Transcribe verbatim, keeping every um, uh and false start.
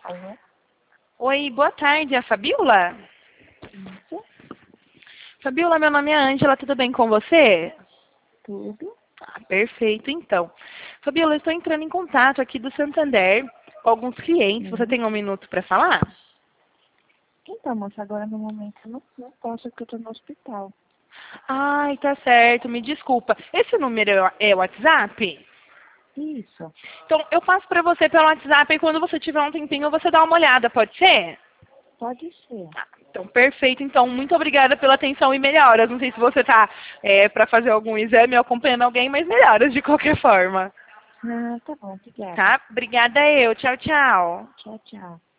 Alô? Oi, boa tarde, é a Fabiola? Isso? Fabiola, meu nome é Ângela, tudo bem com você? Tudo? Ah, perfeito, então. Fabiola, eu estou entrando em contato aqui do Santander com alguns clientes. Você Sim. tem um minuto para falar? Então, moça, agora no momento eu não, não posso porque eu tô no hospital. Ai, tá certo, me desculpa. Esse número é o WhatsApp? Isso. Então, eu passo para você pelo WhatsApp e quando você tiver um tempinho você dá uma olhada, pode ser? Pode ser. Ah, então, perfeito. Então, muito obrigada pela atenção e melhoras. Não sei se você está para fazer algum exame ou acompanhando alguém, mas melhoras de qualquer forma. Ah, tá bom. Obrigada. Tá? Obrigada eu. Tchau, tchau. Tchau, tchau.